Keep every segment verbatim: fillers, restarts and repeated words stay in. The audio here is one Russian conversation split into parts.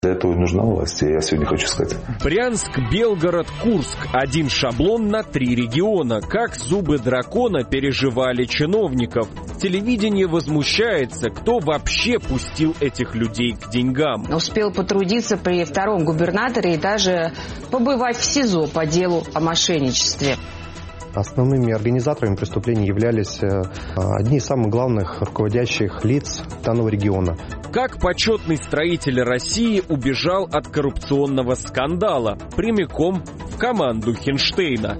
Для этого нужна власть, и я сегодня хочу сказать. Брянск, Белгород, Курск. Один шаблон на три региона. Как зубы дракона переживали чиновников. Телевидение возмущается, кто вообще пустил этих людей к деньгам. Успел потрудиться при втором губернаторе и даже побывать в СИЗО по делу о мошенничестве. Основными организаторами преступлений являлись одни из самых главных руководящих лиц данного региона. Как почетный строитель России убежал от коррупционного скандала прямиком в команду Хинштейна.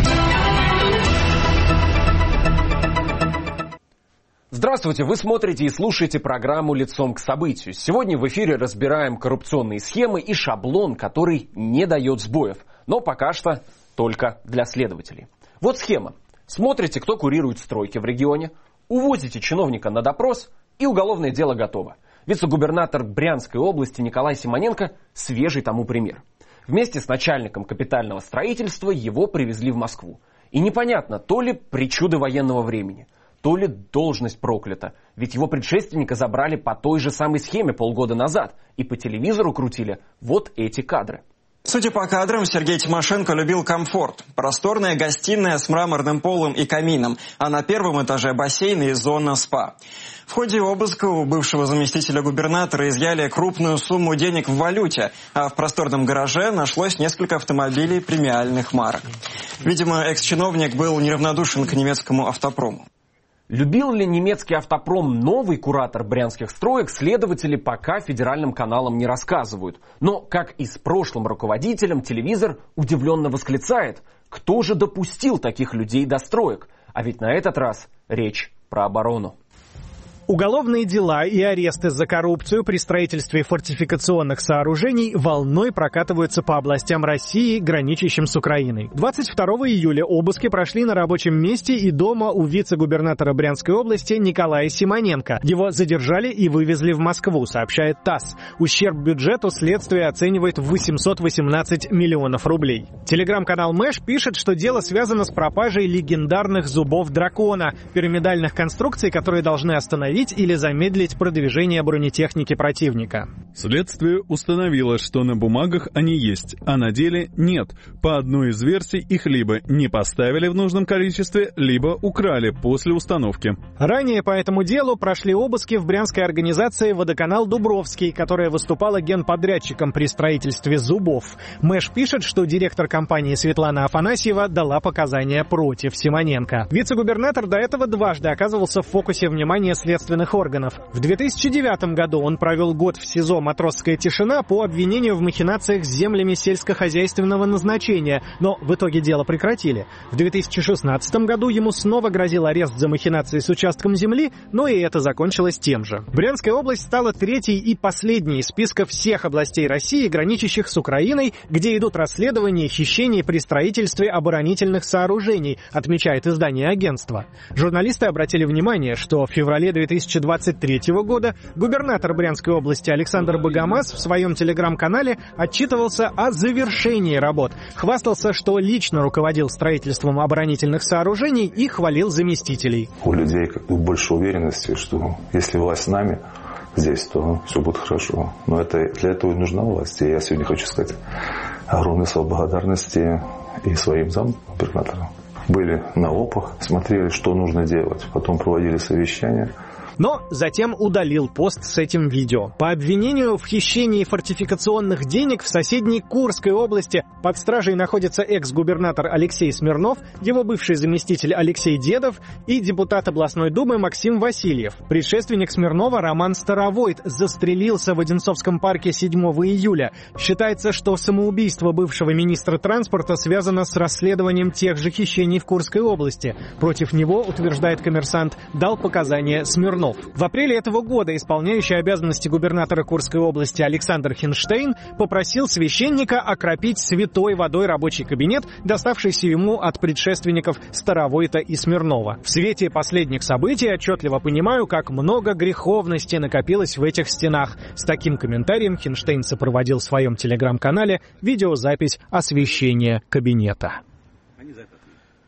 Здравствуйте, вы смотрите и слушаете программу «Лицом к событию». Сегодня в эфире разбираем коррупционные схемы и шаблон, который не дает сбоев. Но пока что только для следователей. Вот схема. Смотрите, кто курирует стройки в регионе, увозите чиновника на допрос, и уголовное дело готово. Вице-губернатор Брянской области Николай Симоненко – свежий тому пример. Вместе с начальником капитального строительства его привезли в Москву. И непонятно, то ли причуды военного времени, то ли должность проклята. Ведь его предшественника забрали по той же самой схеме полгода назад, и по телевизору крутили вот эти кадры. Судя по кадрам, Сергей Тимошенко любил комфорт. Просторная гостиная с мраморным полом и камином, а на первом этаже бассейн и зона спа. В ходе обыска у бывшего заместителя губернатора изъяли крупную сумму денег в валюте, а в просторном гараже нашлось несколько автомобилей премиальных марок. Видимо, экс-чиновник был неравнодушен к немецкому автопрому. Любил ли немецкий автопром новый куратор брянских строек, следователи пока федеральным каналам не рассказывают. Но, как и с прошлым руководителем, телевизор удивленно восклицает: кто же допустил таких людей до строек? А ведь на этот раз речь про оборону. Уголовные дела и аресты за коррупцию при строительстве фортификационных сооружений волной прокатываются по областям России, граничащим с Украиной. двадцать второго июля обыски прошли на рабочем месте и дома у вице-губернатора Брянской области Николая Симоненко. Его задержали и вывезли в Москву, сообщает ТАСС. Ущерб бюджету следствие оценивает в восемьсот восемнадцать миллионов рублей. Телеграм-канал Мэш пишет, что дело связано с пропажей легендарных зубов дракона, пирамидальных конструкций, которые должны остановить или замедлить продвижение бронетехники противника. Следствие установило, что на бумагах они есть, а на деле нет. По одной из версий их либо не поставили в нужном количестве, либо украли после установки. Ранее по этому делу прошли обыски в брянской организации «Водоканал Дубровский», которая выступала генподрядчиком при строительстве зубов. Мэш пишет, что директор компании Светлана Афанасьева дала показания против Симоненко. Вице-губернатор до этого дважды оказывался в фокусе внимания следственных органов. В две тысячи девятом году он провел год в СИЗО «Матросская тишина» по обвинению в махинациях с землями сельскохозяйственного назначения, но в итоге дело прекратили. В две тысячи шестнадцатом году ему снова грозил арест за махинации с участком земли, но и это закончилось тем же. Брянская область стала третьей и последней из списка всех областей России, граничащих с Украиной, где идут расследования хищений при строительстве оборонительных сооружений, отмечает издание агентства. Журналисты обратили внимание, что в феврале две тысячи двадцать третьего года губернатор Брянской области Александр Богомаз в своем телеграм-канале отчитывался о завершении работ, хвастался, что лично руководил строительством оборонительных сооружений и хвалил заместителей. У людей как бы больше уверенности, что если власть с нами здесь, то все будет хорошо. Но это, для этого и нужна власть. И я сегодня хочу сказать огромные слова благодарности и своим замгубернаторам. Были на ОПах, смотрели, что нужно делать, потом проводили совещания. Но затем удалил пост с этим видео. По обвинению в хищении фортификационных денег в соседней Курской области под стражей находится экс-губернатор Алексей Смирнов, его бывший заместитель Алексей Дедов и депутат областной думы Максим Васильев. Предшественник Смирнова Роман Старовойт застрелился в Одинцовском парке седьмого июля. Считается, что самоубийство бывшего министра транспорта связано с расследованием тех же хищений в Курской области. Против него, утверждает «Коммерсант», дал показания Смирнов. В апреле этого года исполняющий обязанности губернатора Курской области Александр Хинштейн попросил священника окропить святой водой рабочий кабинет, доставшийся ему от предшественников Старовойта и Смирнова. В свете последних событий отчетливо понимаю, как много греховности накопилось в этих стенах. С таким комментарием Хинштейн сопроводил в своем телеграм-канале видеозапись освящения кабинета.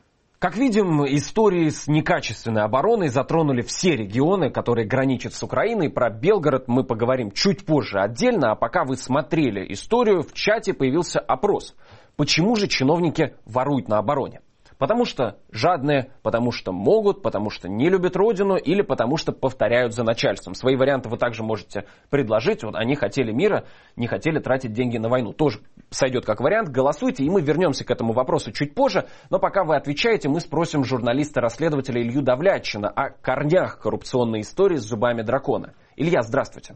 Как видим, истории с некачественной обороной затронули все регионы, которые граничат с Украиной. Про Белгород мы поговорим чуть позже отдельно, а пока вы смотрели историю, в чате появился опрос. Почему же чиновники воруют на обороне? Потому что жадные, потому что могут, потому что не любят родину или потому что повторяют за начальством. Свои варианты вы также можете предложить. Вот они хотели мира, не хотели тратить деньги на войну. Тоже сойдет как вариант. Голосуйте, и мы вернемся к этому вопросу чуть позже. Но пока вы отвечаете, мы спросим журналиста-расследователя Илью Давлятчина о корнях коррупционной истории с зубами дракона. Илья, здравствуйте.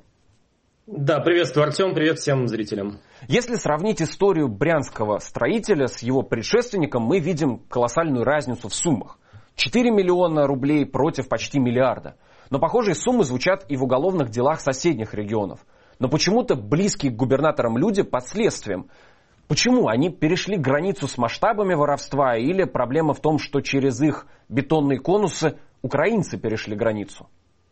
Да, приветствую, Артем, привет всем зрителям. Если сравнить историю брянского строителя с его предшественником, мы видим колоссальную разницу в суммах. четыре миллиона рублей против почти миллиарда. Но похожие суммы звучат и в уголовных делах соседних регионов. Но почему-то близкие к губернаторам люди под следствием. Почему? Они перешли границу с масштабами воровства, или проблема в том, что через их бетонные конусы украинцы перешли границу?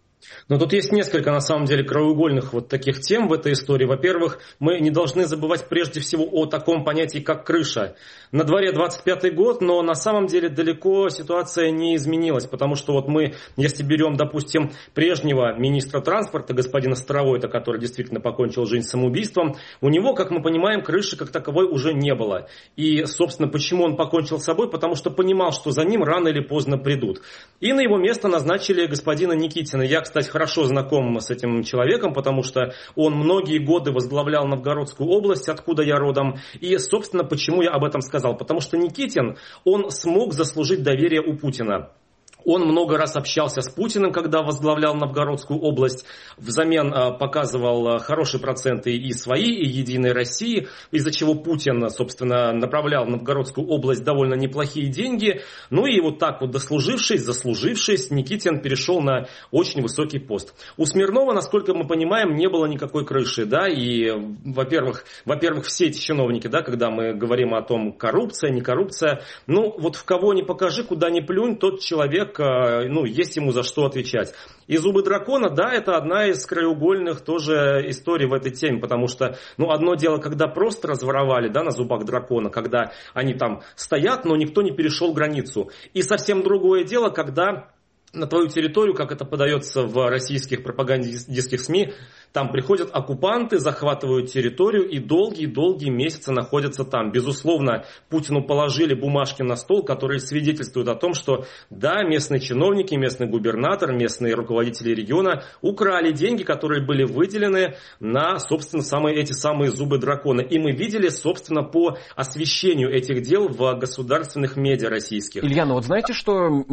Но тут есть несколько, на самом деле, краеугольных вот таких тем в этой истории. Во-первых, мы не должны забывать прежде всего о таком понятии, как крыша. На дворе двадцать пятый год, но на самом деле далеко ситуация не изменилась, потому что вот мы, если берем, допустим, прежнего министра транспорта, господина Старовойта, который действительно покончил жизнь самоубийством, у него, как мы понимаем, крыши как таковой уже не было. И, собственно, почему он покончил с собой? Потому что понимал, что за ним рано или поздно придут. И на его место назначили господина Никитина. Я, кстати, хорошо знаком с этим человеком, потому что он многие годы возглавлял Новгородскую область, откуда я родом. И, собственно, почему я об этом сказал? Потому что Никитин, он смог заслужить доверие у Путина. Он много раз общался с Путиным, когда возглавлял Новгородскую область. Взамен показывал хорошие проценты и свои, и Единой России, из-за чего Путин, собственно, направлял в Новгородскую область довольно неплохие деньги. Ну и вот так вот дослужившись, заслужившись, Никитин перешел на очень высокий пост. У Смирнова, насколько мы понимаем, не было никакой крыши. Да? И, во-первых, во-первых, все эти чиновники, да, когда мы говорим о том, коррупция, не коррупция, ну вот в кого ни покажи, куда ни плюнь, тот человек, ну, есть ему за что отвечать. И зубы дракона, да, это одна из краеугольных тоже историй в этой теме, потому что, ну, одно дело, когда просто разворовали, да, на зубах дракона, когда они там стоят, но никто не перешел границу. И совсем другое дело, когда на твою территорию, как это подается в российских пропагандистских СМИ, там приходят оккупанты, захватывают территорию и долгие-долгие месяцы находятся там. Безусловно, Путину положили бумажки на стол, которые свидетельствуют о том, что да, местные чиновники, местный губернатор, местные руководители региона украли деньги, которые были выделены на, собственно, самые, эти самые зубы дракона. И мы видели, собственно, по освещению этих дел в государственных медиа российских. Илья, ну вот знаете, что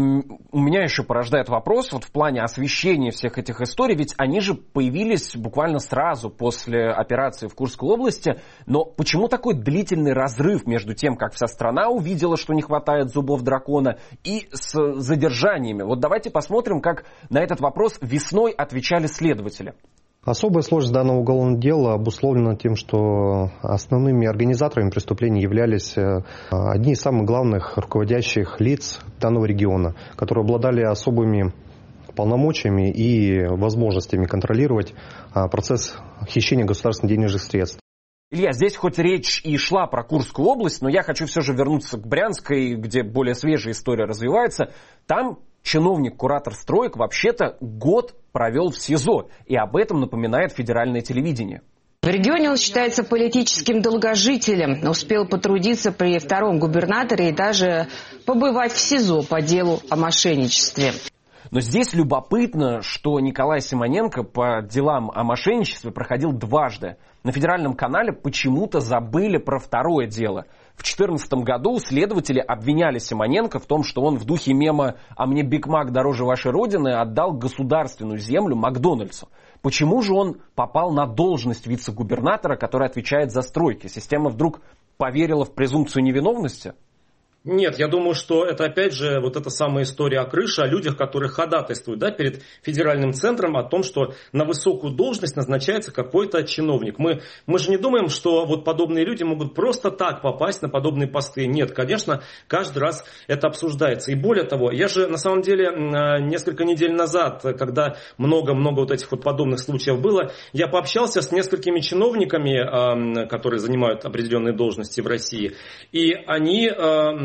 у меня еще порождает вопрос вот в плане освещения всех этих историй, ведь они же появились буквально сразу после операции в Курской области, но почему такой длительный разрыв между тем, как вся страна увидела, что не хватает зубов дракона, и с задержаниями? Вот давайте посмотрим, как на этот вопрос весной отвечали следователи. Особая сложность данного уголовного дела обусловлена тем, что основными организаторами преступлений являлись одни из самых главных руководящих лиц данного региона, которые обладали особыми полномочиями и возможностями контролировать процесс хищения государственных денежных средств. Илья, здесь хоть речь и шла про Курскую область, но я хочу все же вернуться к Брянской, где более свежая история развивается. Там чиновник-куратор строек вообще-то год провел в СИЗО, и об этом напоминает федеральное телевидение. В регионе он считается политическим долгожителем, успел потрудиться при втором губернаторе и даже побывать в СИЗО по делу о мошенничестве. Но здесь любопытно, что Николай Симоненко по делам о мошенничестве проходил дважды. На федеральном канале почему-то забыли про второе дело. В две тысячи четырнадцатом году следователи обвиняли Симоненко в том, что он в духе мема «А мне Биг Мак дороже вашей родины» отдал государственную землю Макдональдсу. Почему же он попал на должность вице-губернатора, который отвечает за стройки? Система вдруг поверила в презумпцию невиновности? Нет, я думаю, что это опять же вот эта самая история о крыше, о людях, которые ходатайствуют, да, перед федеральным центром о том, что на высокую должность назначается какой-то чиновник. Мы, мы же не думаем, что вот подобные люди могут просто так попасть на подобные посты. Нет, конечно, каждый раз это обсуждается. И более того, я же на самом деле несколько недель назад, когда много-много вот этих вот подобных случаев было, я пообщался с несколькими чиновниками, которые занимают определенные должности в России. И они...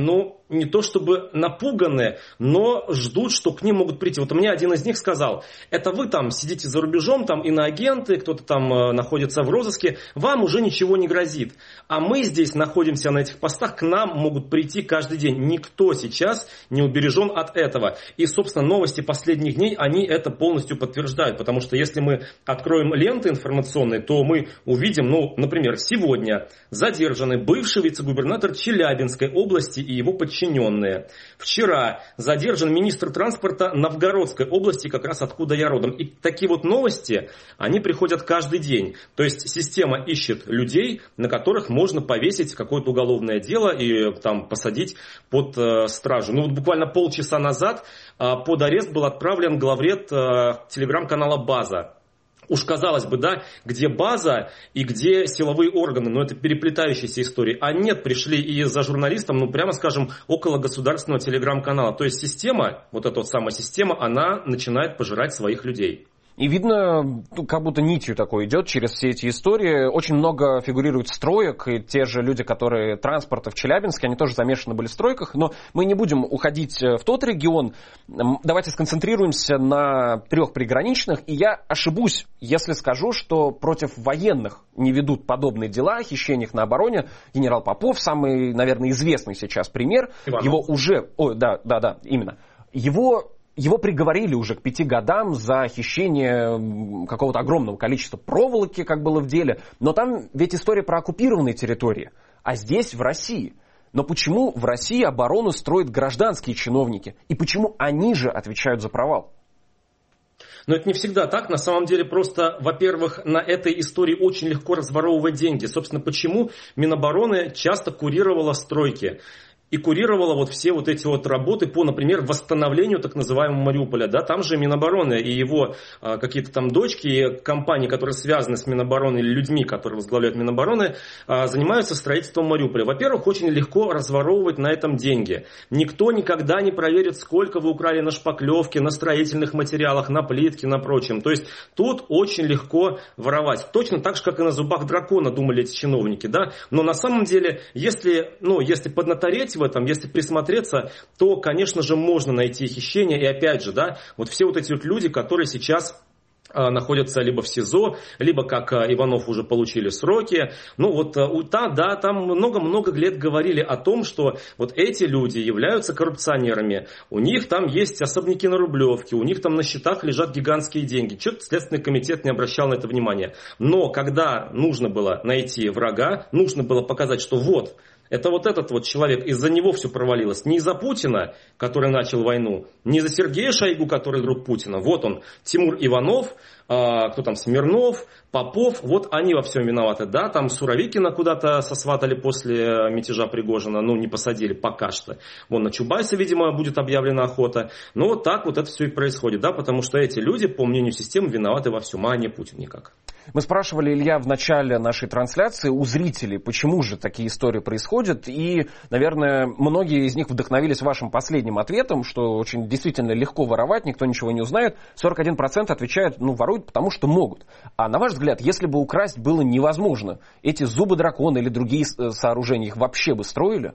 ну, не то чтобы напуганы, но ждут, что к ним могут прийти. Вот у меня один из них сказал: это вы там сидите за рубежом, там иноагенты, кто-то там э, находится в розыске, вам уже ничего не грозит. А мы здесь находимся на этих постах, к нам могут прийти каждый день. Никто сейчас не убережен от этого. И, собственно, новости последних дней, они это полностью подтверждают. Потому что если мы откроем ленты информационные, то мы увидим, ну, например, сегодня задержаны бывший вице-губернатор Челябинской области и его подчиненные. Вчера задержан министр транспорта Новгородской области, как раз откуда я родом. И такие вот новости, они приходят каждый день. То есть система ищет людей, на которых можно повесить какое-то уголовное дело и там посадить под э, стражу. Ну вот буквально полчаса назад э, под арест был отправлен главред э, телеграм-канала «База». Уж казалось бы, да, где база и где силовые органы, но это переплетающиеся истории. А нет, пришли и за журналистом, ну прямо скажем, около государственного телеграм-канала. То есть система, вот эта вот самая система, она начинает пожирать своих людей. И видно, как будто нитью такой идет через все эти истории. Очень много фигурирует строек, и те же люди, которые транспорта в Челябинске, они тоже замешаны были в стройках. Но мы не будем уходить в тот регион. Давайте сконцентрируемся на трех приграничных. И я ошибусь, если скажу, что против военных не ведут подобные дела о хищениях на обороне. Генерал Попов, самый, наверное, известный сейчас пример. Иванов. Его уже... Ой, да, да, да, именно. Его... Его приговорили уже к пяти годам за хищение какого-то огромного количества проволоки, как было в деле. Но там ведь история про оккупированные территории, а здесь в России. Но почему в России оборону строят гражданские чиновники? И почему они же отвечают за провал? Но это не всегда так. На самом деле просто, во-первых, на этой истории очень легко разворовывать деньги. Собственно, почему Минобороны часто курировала стройки и курировала вот все вот эти вот работы по, например, восстановлению так называемого Мариуполя. Да, там же Минобороны и его а, какие-то там дочки, и компании, которые связаны с Минобороны, или людьми, которые возглавляют Минобороны, а, занимаются строительством Мариуполя. Во-первых, очень легко разворовывать на этом деньги. Никто никогда не проверит, сколько вы украли на шпаклевке, на строительных материалах, на плитке, на прочем. То есть тут очень легко воровать. Точно так же, как и на зубах дракона думали эти чиновники. Да? Но на самом деле, если, ну, если поднатореть в этом, если присмотреться, то, конечно же, можно найти хищение. И опять же, да, вот все вот эти вот люди, которые сейчас а, находятся либо в СИЗО, либо, как а, Иванов, уже получили сроки. Ну вот, а, та, да, там много-много лет говорили о том, что вот эти люди являются коррупционерами. У них там есть особняки на Рублевке, у них там на счетах лежат гигантские деньги. Что-то Следственный комитет не обращал на это внимания. Но когда нужно было найти врага, нужно было показать, что вот, это вот этот вот человек, из-за него все провалилось. Не из-за Путина, который начал войну, не из-за Сергея Шойгу, который друг Путина. Вот он, Тимур Иванов, а, кто там, Смирнов, Попов, вот они во всем виноваты. Да, там Суровикина куда-то сосватали после мятежа Пригожина, ну не посадили пока что. Вон на Чубайса, видимо, будет объявлена охота. Но вот так вот это все и происходит, да, потому что эти люди, по мнению системы, виноваты во всем, а не Путин никак. Мы спрашивали, Илья, в начале нашей трансляции у зрителей, почему же такие истории происходят. И, наверное, многие из них вдохновились вашим последним ответом, что очень действительно легко воровать, никто ничего не узнает. сорок один процент отвечают, ну, воруют, потому что могут. А на ваш взгляд, если бы украсть было невозможно, эти зубы дракона или другие сооружения, их вообще бы строили?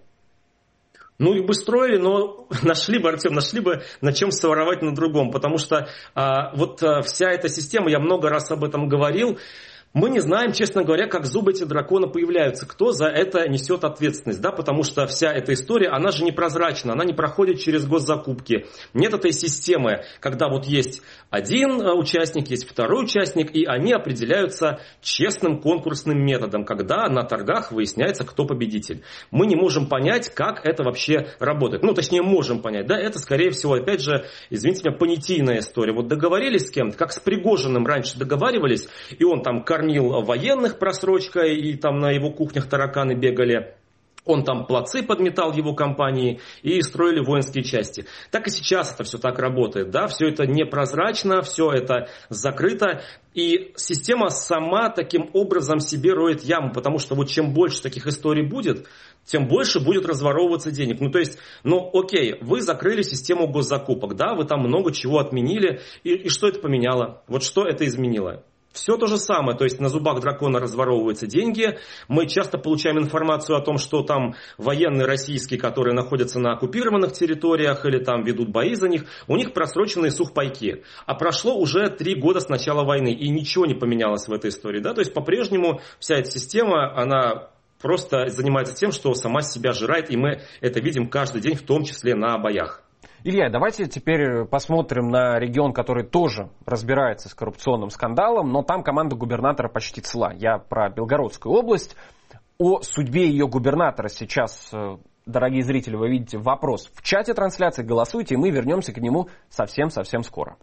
Ну, их бы строили, но нашли бы, Артем, нашли бы на чем своровать на другом. Потому что а, вот а, вся эта система, я много раз об этом говорил, мы не знаем, честно говоря, как зубы эти дракона появляются, кто за это несет ответственность, да, потому что вся эта история, она же непрозрачна, она не проходит через госзакупки. Нет этой системы, когда вот есть один участник, есть второй участник, и они определяются честным конкурсным методом, когда на торгах выясняется, кто победитель. Мы не можем понять, как это вообще работает. Ну, точнее, можем понять, да, это, скорее всего, опять же, извините меня, понятийная история. Вот договорились с кем-то, как с Пригожиным раньше договаривались, и он там кормил военных просрочкой, и там на его кухнях тараканы бегали. Он там плацы подметал его компании и строили воинские части. Так и сейчас это все так работает. Да? Все это непрозрачно, все это закрыто. И система сама таким образом себе роет яму. Потому что вот чем больше таких историй будет, тем больше будет разворовываться денег. Ну то есть, ну окей, вы закрыли систему госзакупок, да, вы там много чего отменили. И, и что это поменяло? Вот что это изменило? Все то же самое, то есть на зубах дракона разворовываются деньги. Мы часто получаем информацию о том, что там военные российские, которые находятся на оккупированных территориях или там ведут бои за них, у них просроченные сухпайки. А прошло уже три года с начала войны, и ничего не поменялось в этой истории. Да? То есть по-прежнему вся эта система, она просто занимается тем, что сама себя жирает, и мы это видим каждый день, в том числе на боях. Илья, давайте теперь посмотрим на регион, который тоже разбирается с коррупционным скандалом, но там команда губернатора почти цела. Я про Белгородскую область. О судьбе ее губернатора сейчас, дорогие зрители, вы видите вопрос в чате трансляции. Голосуйте, и мы вернемся к нему совсем-совсем скоро.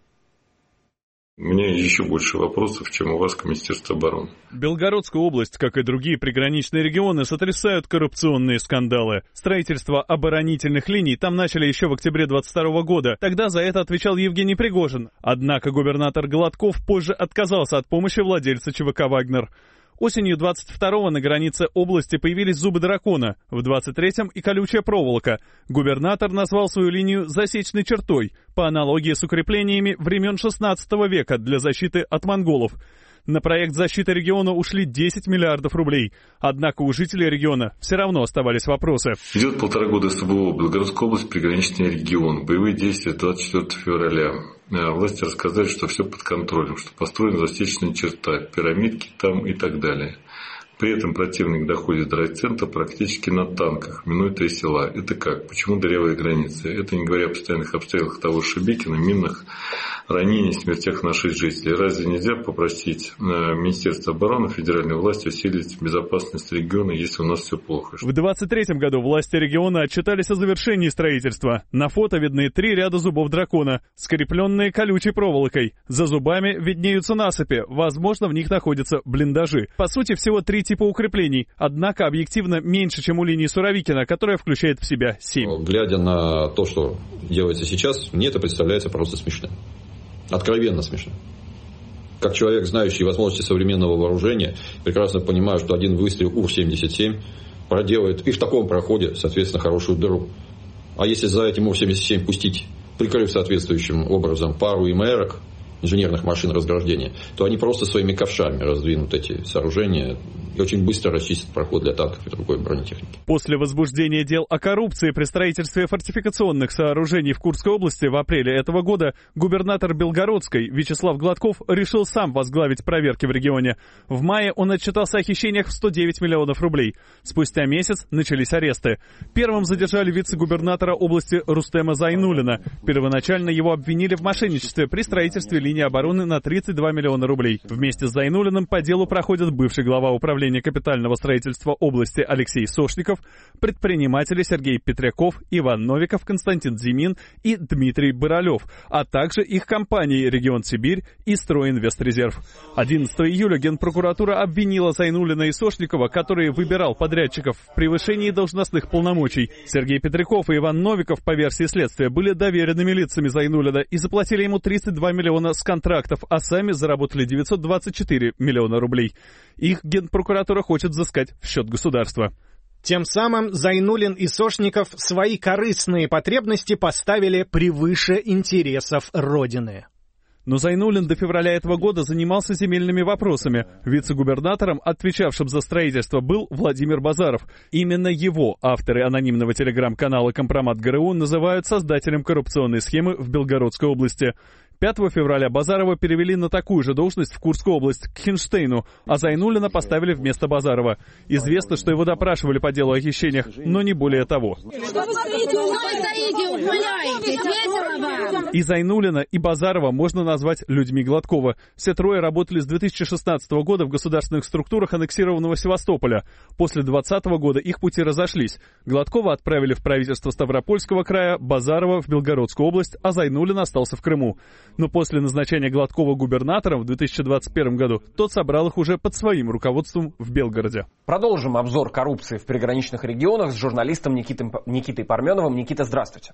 У меня еще больше вопросов, чем у вас к Министерству обороны. Белгородскую область, как и другие приграничные регионы, сотрясают коррупционные скандалы. Строительство оборонительных линий там начали еще в октябре двадцать второго года. Тогда за это отвечал Евгений Пригожин. Однако губернатор Гладков позже отказался от помощи владельца ЧВК «Вагнер». Осенью двадцать второго на границе области появились зубы дракона, в двадцать третьем и колючая проволока. Губернатор назвал свою линию засечной чертой, по аналогии с укреплениями времен шестнадцатого века для защиты от монголов. На проект защиты региона ушли десять миллиардов рублей. Однако у жителей региона все равно оставались вопросы. Идет полтора года СВО. Белгородская область, приграничный регион. Боевые действия двадцать четвёртого февраля. Власти рассказали, что все под контролем, что построена засечная черта, пирамидки там и так далее. При этом противник доходит до райцентра практически на танках, минуя три села. Это как? Почему дырявые границы? Это не говоря о постоянных обстрелах того же Шебекина, минных ранений, смертях наших жителей. Разве нельзя попросить Министерство обороны, федеральной власти усилить безопасность региона, если у нас все плохо? В двадцать третьем году власти региона отчитались о завершении строительства. На фото видны три ряда зубов дракона, скрепленные колючей проволокой. За зубами виднеются насыпи, возможно, в них находятся блиндажи. По сути, всего три типа укреплений, однако объективно меньше, чем у линии Суровикина, которая включает в себя семь. Глядя на то, что делается сейчас, мне это представляется просто смешно. Откровенно смешно. Как человек, знающий возможности современного вооружения, прекрасно понимаю, что один выстрел У семьдесят семь проделает и в таком проходе, соответственно, хорошую дыру. А если за этим У семьдесят семь пустить, прикрыв соответствующим образом пару ИМРок, инженерных машин разграждения, то они просто своими ковшами раздвинут эти сооружения и очень быстро расчистят проход для танков и другой бронетехники. После возбуждения дел о коррупции при строительстве фортификационных сооружений в Курской области в апреле этого года губернатор Белгородской Вячеслав Гладков решил сам возглавить проверки в регионе. В мае он отчитался о хищениях в сто девять миллионов рублей. Спустя месяц начались аресты. Первым задержали вице-губернатора области Рустема Зайнуллина. Первоначально его обвинили в мошенничестве при строительстве линии обороны на тридцать два миллиона рублей. Вместе с Зайнуллиным по делу проходят бывший глава управления капитального строительства области Алексей Сошников, предприниматели Сергей Петряков, Иван Новиков, Константин Зимин и Дмитрий Боролев, а также их компании «Регион Сибирь» и «Стройинвестрезерв». одиннадцатого июля Генпрокуратура обвинила Зайнуллина и Сошникова, который выбирал подрядчиков, в превышении должностных полномочий. Сергей Петряков и Иван Новиков, по версии следствия, были доверенными лицами Зайнуллина и заплатили ему тридцать два миллиона с контрактов, а сами заработали девятьсот двадцать четыре миллиона рублей. Их Генпрокуратура хочет взыскать в счет государства. Тем самым Зайнуллин и Сошников свои корыстные потребности поставили превыше интересов Родины. Но Зайнуллин до февраля этого года занимался земельными вопросами. Вице-губернатором, отвечавшим за строительство, был Владимир Базаров. Именно его авторы анонимного телеграм-канала «Компромат ГРУ» называют создателем коррупционной схемы в Белгородской области. пятого февраля Базарова перевели на такую же должность в Курскую область, к Хинштейну, а Зайнуллина поставили вместо Базарова. Известно, что его допрашивали по делу о хищениях, но не более того. Что вы стоите, стоите, ухмыляетесь, весело вам? И Зайнуллина, и Базарова можно назвать людьми Гладкова. Все трое работали с две тысячи шестнадцатого года в государственных структурах аннексированного Севастополя. После двадцатого года их пути разошлись. Гладкова отправили в правительство Ставропольского края, Базарова в Белгородскую область, а Зайнуллин остался в Крыму. Но после назначения Гладкова губернатором в две тысячи двадцать первом году тот собрал их уже под своим руководством в Белгороде. Продолжим обзор коррупции в приграничных регионах с журналистом Никитой, Никитой Парменовым. Никита, здравствуйте.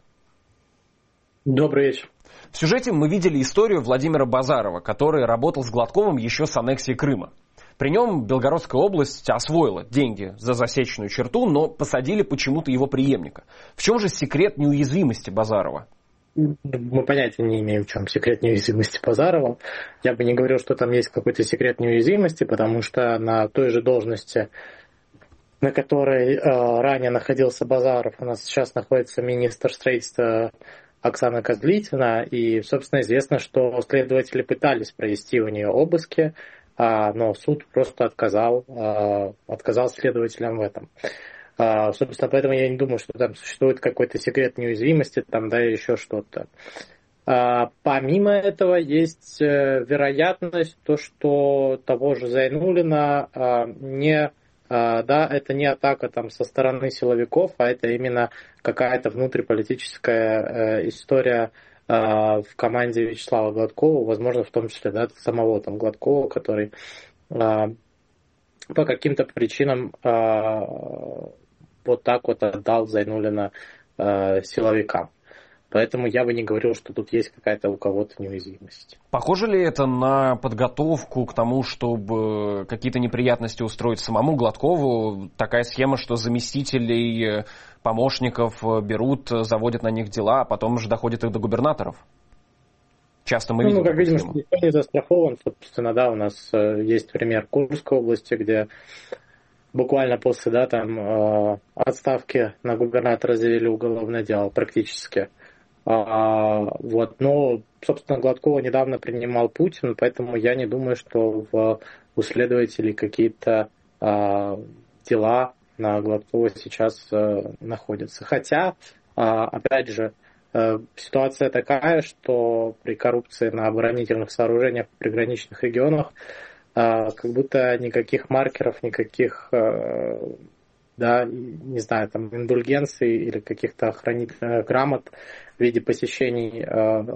Добрый вечер. В сюжете мы видели историю Владимира Базарова, который работал с Гладковым еще с аннексией Крыма. При нем Белгородская область освоила деньги за засечную черту, но посадили почему-то его преемника. В чем же секрет неуязвимости Базарова? мы понятия не имеем, в чем секрет неуязвимости Базарова. Я бы не говорил, что там есть какой-то секрет неуязвимости, потому что на той же должности, на которой э, ранее находился Базаров, у нас сейчас находится министр строительства Оксана Козлитина, и, собственно, известно, что следователи пытались провести у нее обыски, а, но суд просто отказал, а, отказал следователям в этом. А, собственно, поэтому я не думаю, что там существует какой-то секрет неуязвимости, там, да, еще что-то. А, помимо этого, есть вероятность, то, что того же Зайнуллина а, не, а, да, это не атака там со стороны силовиков, а это именно какая-то внутриполитическая а, история а, в команде Вячеслава Гладкова, возможно, в том числе, да, самого там Гладкова, который а, по каким-то причинам а, вот так вот отдал Зайнуллина э, силовикам. Поэтому я бы не говорил, что тут есть какая-то у кого-то неуязвимость. Похоже ли это на подготовку к тому, чтобы какие-то неприятности устроить самому Гладкову? Такая схема, что заместителей, помощников берут, заводят на них дела, а потом уже доходит их до губернаторов? Часто мы видим. Ну, как видим, что никто не застрахован. Собственно, да, у нас есть пример Курской области, где буквально после, да, там, отставки на губернатора завели уголовное дело практически. Вот. Но, собственно, Гладкова недавно принимал Путин, поэтому я не думаю, что в, у следователей какие-то а, дела на Гладкова сейчас а, находятся. Хотя, а, опять же, а, ситуация такая, что при коррупции на оборонительных сооружениях в приграничных регионах а, как будто никаких маркеров, никаких, а, да, не знаю, там, индульгенций или каких-то охранительных грамот в виде посещений а,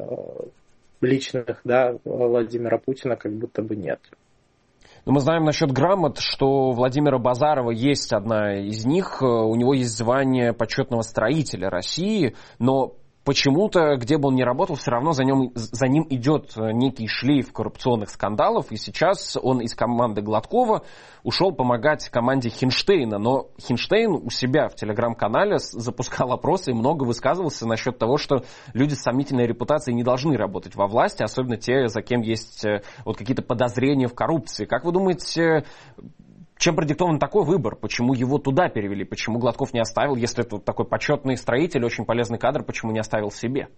личных, да, Владимира Путина как будто бы нет. Но мы знаем насчет грамот, что у Владимира Базарова есть одна из них. У него есть звание почетного строителя России, но почему-то, где бы он ни работал, все равно за ним, за ним идет некий шлейф коррупционных скандалов. И сейчас он из команды Гладкова ушел помогать команде Хинштейна. Но Хинштейн у себя в телеграм-канале запускал опросы и много высказывался насчет того, что люди с сомнительной репутацией не должны работать во власти, особенно те, за кем есть вот какие-то подозрения в коррупции. Как вы думаете, чем продиктован такой выбор? Почему его туда перевели? Почему Гладков не оставил, если это такой почетный строитель, очень полезный кадр, почему не оставил себе?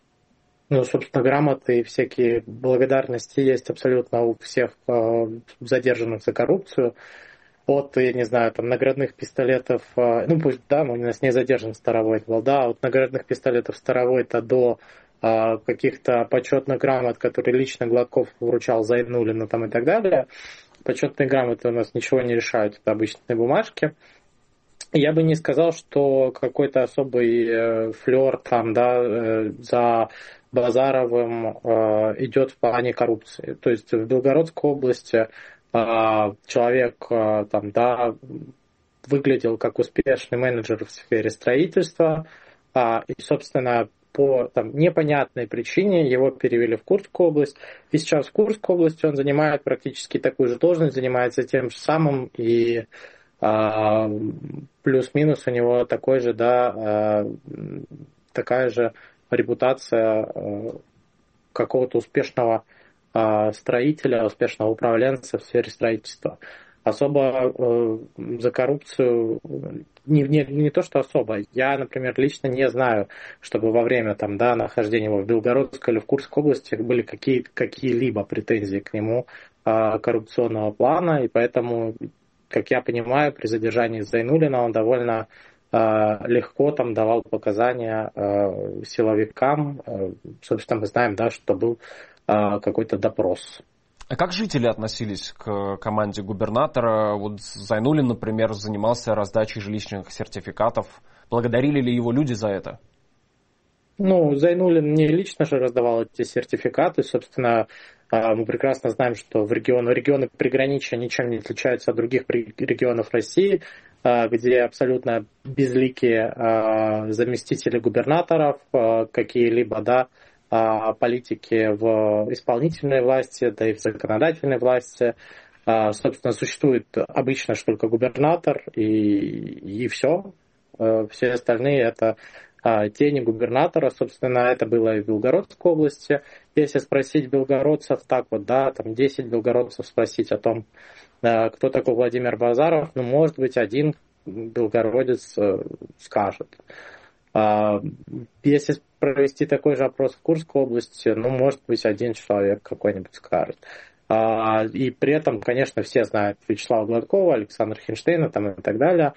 Ну, собственно, грамоты и всякие благодарности есть абсолютно у всех э, задержанных за коррупцию. От, я не знаю, там, наградных пистолетов, э, ну, пусть, да, у нас не задержан Старовойт был, да, от наградных пистолетов Старовойта до э, каких-то почетных грамот, которые лично Гладков вручал Зайнуллину там и так далее. Почетные грамоты у нас ничего не решают, это обычные бумажки. Я бы не сказал, что какой-то особый флёр там, да, за Базаровым идет в плане коррупции. То есть в Белгородской области человек там, да, выглядел как успешный менеджер в сфере строительства, и, собственно, по там, непонятной причине его перевели в Курскую область. И сейчас в Курской области он занимает практически такую же должность, занимается тем же самым. И а, плюс-минус у него такой же, да, а, такая же репутация а, какого-то успешного а, строителя, успешного управленца в сфере строительства. Особо э, за коррупцию, не, не, не то что особо, я, например, лично не знаю, чтобы во время там, да, нахождения его в Белгородской или в Курской области были какие, какие-либо претензии к нему э, коррупционного плана, и поэтому, как я понимаю, при задержании Зайнуллина он довольно э, легко там давал показания э, силовикам. Э, собственно, мы знаем, да, что был э, какой-то допрос. А как жители относились к команде губернатора? Вот Зайнуллин, например, занимался раздачей жилищных сертификатов. Благодарили ли его люди за это? Ну, Зайнуллин не лично же раздавал эти сертификаты. Собственно, мы прекрасно знаем, что в регионы, регионы приграничья ничем не отличаются от других регионов России, где абсолютно безликие заместители губернаторов, какие-либо, да, политики в исполнительной власти, да и в законодательной власти. Собственно, существует обычно только губернатор и, и все. Все остальные это тени губернатора. Собственно, это было и в Белгородской области. Если спросить белгородцев, так вот, да, там десять белгородцев спросить о том, кто такой Владимир Базаров, ну, может быть, один белгородец скажет. Если провести такой же опрос в Курской области, ну, может быть, один человек какой-нибудь скажет. И при этом, конечно, все знают Вячеслава Гладкова, Александра Хинштейна там, и так далее.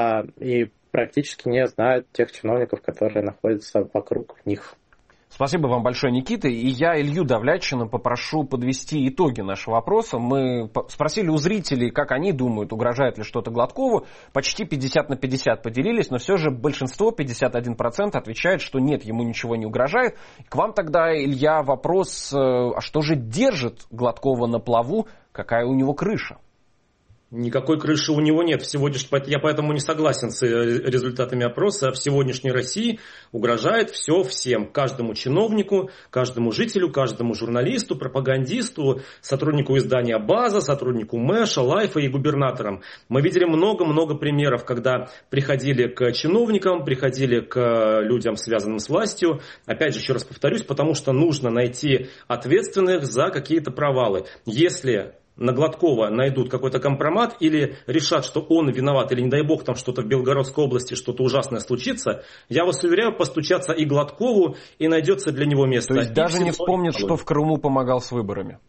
И практически не знают тех чиновников, которые находятся вокруг них. Спасибо вам большое, Никита. И я Илью Давлятчина попрошу подвести итоги нашего вопроса. Мы спросили у зрителей, как они думают, угрожает ли что-то Гладкову. Почти пятьдесят на пятьдесят поделились, но все же большинство, пятьдесят один процент, отвечает, что нет, ему ничего не угрожает. К вам тогда, Илья, вопрос, а что же держит Гладкова на плаву, какая у него крыша? Никакой крыши у него нет. В сегодняш... Я поэтому не согласен с результатами опроса. В сегодняшней России угрожает все всем. Каждому чиновнику, каждому жителю, каждому журналисту, пропагандисту, сотруднику издания «База», сотруднику Мэша, Лайфа и губернаторам. Мы видели много-много примеров, когда приходили к чиновникам, приходили к людям, связанным с властью. Опять же, еще раз повторюсь, потому что нужно найти ответственных за какие-то провалы. Если на Гладкова найдут какой-то компромат или решат, что он виноват, или, не дай бог, там что-то в Белгородской области, что-то ужасное случится, я вас уверяю, постучаться и Гладкову, и найдется для него место. То есть даже не вспомнят, что в Крыму помогал с выборами?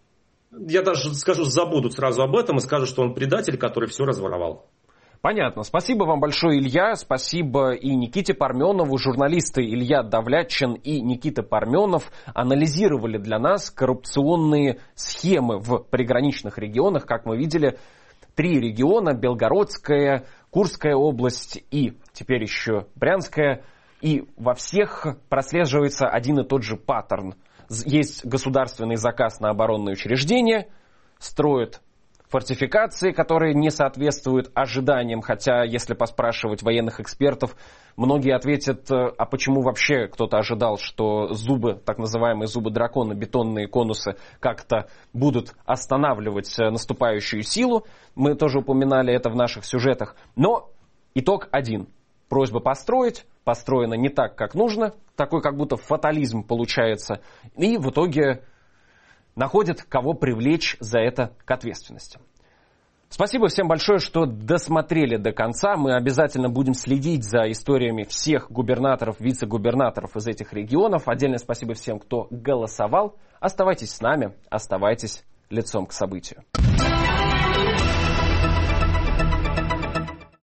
Я даже скажу, забудут сразу об этом и скажут, что он предатель, который все разворовал. Понятно. Спасибо вам большое, Илья. Спасибо и Никите Парменову. Журналисты Илья Давлятчин и Никита Парменов анализировали для нас коррупционные схемы в приграничных регионах. Как мы видели, три региона: Белгородская, Курская область и теперь еще Брянская. И во всех прослеживается один и тот же паттерн. Есть государственный заказ на оборонные учреждения, строят фортификации, которые не соответствуют ожиданиям, хотя, если поспрашивать военных экспертов, многие ответят, а почему вообще кто-то ожидал, что зубы, так называемые зубы дракона, бетонные конусы, как-то будут останавливать наступающую силу. Мы тоже упоминали это в наших сюжетах. Но итог один. Просьба построить, построено не так, как нужно, такой как будто фатализм получается, и в итоге находят, кого привлечь за это к ответственности. Спасибо всем большое, что досмотрели до конца. Мы обязательно будем следить за историями всех губернаторов, вице-губернаторов из этих регионов. Отдельное спасибо всем, кто голосовал. Оставайтесь с нами, оставайтесь лицом к событию.